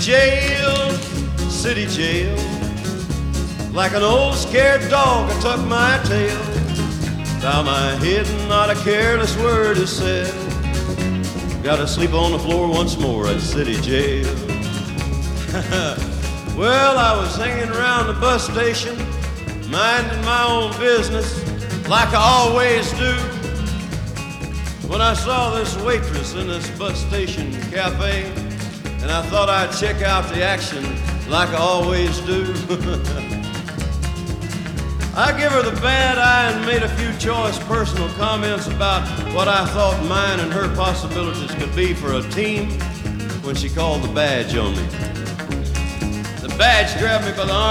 jail, city jail. Like an old scared dog, I tuck my tail, bow my head and not a careless word is said. Gotta sleep on the floor once more at city jail. Well, I was hanging around the bus station, minding my own business, like I always do, when I saw this waitress in this bus station cafe, and I thought I'd check out the action like I always do. I give her the bad eye and made a few choice personal comments about what I thought mine and her possibilities could be for a team when she called the badge on me. The badge grabbed me by the arm